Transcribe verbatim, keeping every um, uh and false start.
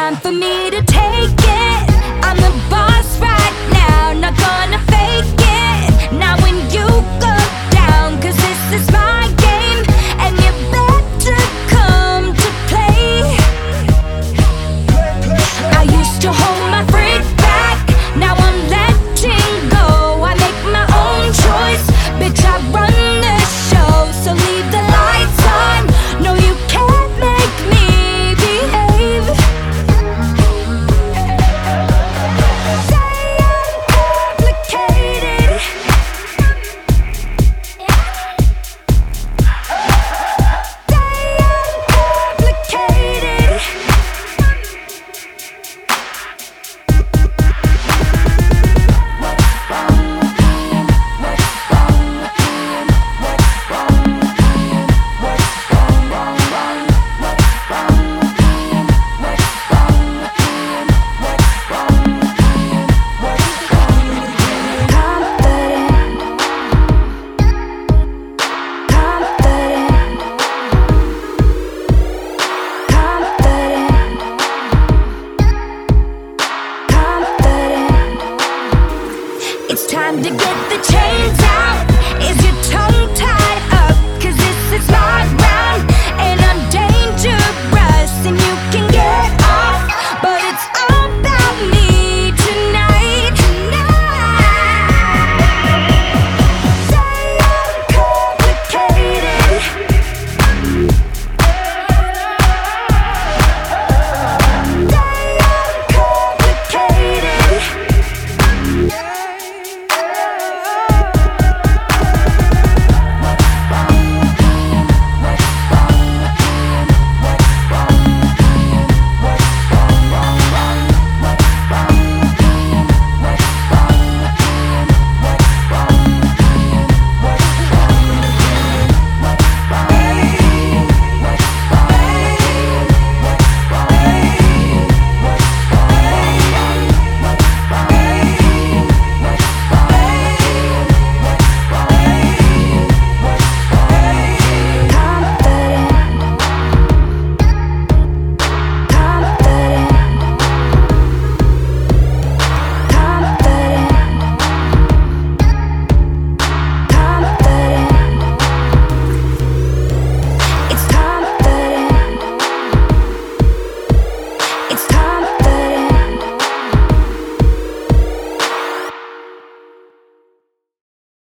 time for me to take it. I'm the boss right now, not gonna fake it. Now when you go down, cause this is my game, and you better come to play. I used to hold my freak back, now I'm letting go. I make my own choice, bitch, I run the show. So leave the lights on, no you can't make me behave. Say I'm complicated. Say I'm complicated. It's time to get the chains